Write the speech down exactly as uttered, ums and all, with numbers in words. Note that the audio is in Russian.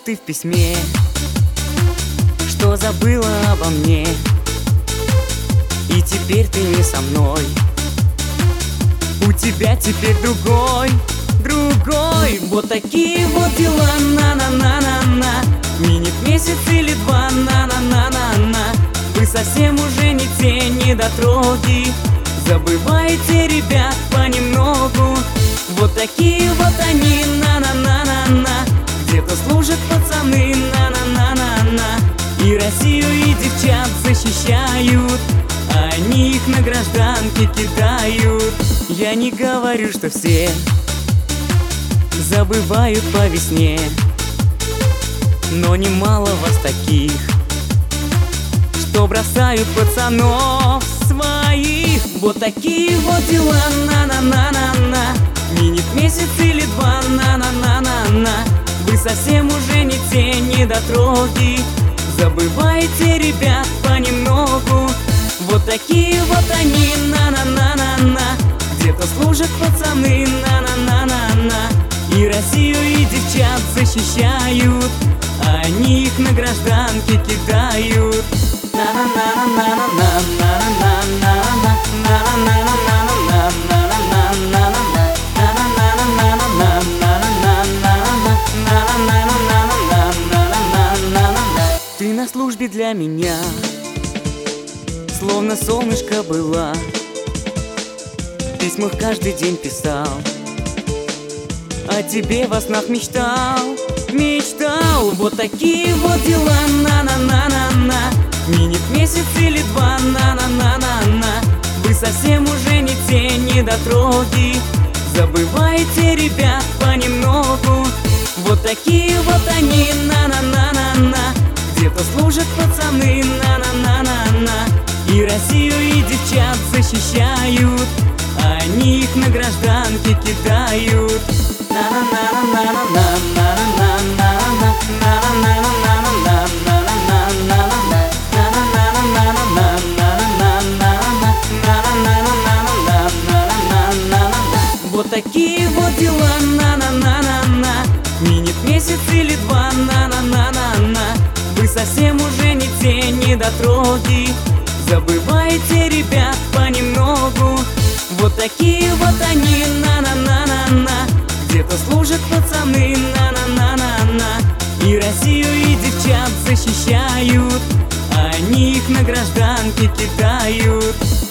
ты в письме, что забыла обо мне, и теперь ты не со мной. У тебя теперь другой, другой. Вот такие вот дела, на-на-на-на-на. Минет месяц или два, на-на-на-на-на. Вы совсем уже не те недотроги, забываете, ребят, понемногу. Вот такие вот они, на-на-на-на-на. Где-то служат пацаны, на-на-на-на-на. И Россию, и девчат защищают, а они их на гражданке кидают. Я не говорю, что все забывают по весне, но немало вас таких, что бросают пацанов своих. Вот такие вот дела, на-на-на-на-на. Минет месяц или два, на-на-на-на-на. Вы совсем уже не те недотроги, забываете, ребят, понемногу. Вот такие вот они, на-на-на-на-на. Где-то служат пацаны, на-на-на-на-на. И Россию, и девчат защищают, а они их на гражданке кидают. Ты на службе для меня словно солнышко была, в письмах каждый день писал, о тебе во снах мечтал, мечтал. Вот такие вот дела, на-на-на-на-на. Минет месяц или два, на-на-на-на-на. Вы совсем уже не те недотроги, забываете, ребят, понемногу. Вот такие вот они, на-на-на-на-на. Где-то служат пацаны, на-на-на-на-на. И Россию, и девчат защищают, а они их на гражданке кидают. Вот такие вот дела, на-на-на-на-на. Минет месяц или два, на-на-на-на-на. Вы совсем уже не те недотроги, забываете, ребят, понемногу. Вот такие вот они, на-на-на-на-на. Где-то служат пацаны, на-на-на-на-на. И Россию, и девчат защищают, а они их на гражданке кидают.